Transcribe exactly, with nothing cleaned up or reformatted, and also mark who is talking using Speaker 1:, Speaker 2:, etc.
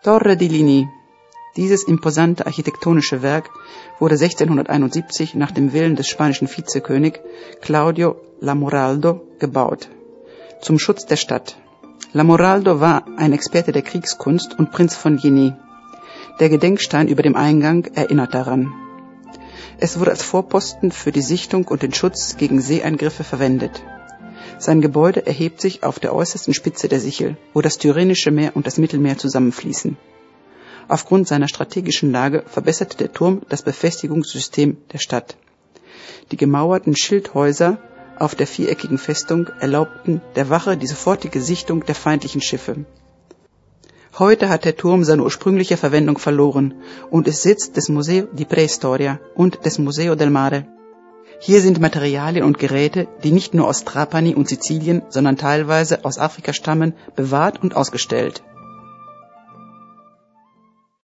Speaker 1: Torre di Lini. Dieses imposante architektonische Werk wurde sechzehnhunderteinundsiebzig nach dem Willen des spanischen Vizekönig Claudio Lamoraldo gebaut, zum Schutz der Stadt. Lamoraldo war ein Experte der Kriegskunst und Prinz von Jenny. Der Gedenkstein über dem Eingang erinnert daran. Es wurde als Vorposten für die Sichtung und den Schutz gegen Seeeingriffe verwendet. Sein Gebäude erhebt sich auf der äußersten Spitze der Sichel, wo das Tyrrhenische Meer und das Mittelmeer zusammenfließen. Aufgrund seiner strategischen Lage verbesserte der Turm das Befestigungssystem der Stadt. Die gemauerten Schildhäuser auf der viereckigen Festung erlaubten der Wache die sofortige Sichtung der feindlichen Schiffe. Heute hat der Turm seine ursprüngliche Verwendung verloren und ist Sitz des Museo di Preistoria und des Museo del Mare. Hier sind Materialien und Geräte, die nicht nur aus Trapani und Sizilien, sondern teilweise aus Afrika stammen, bewahrt und ausgestellt.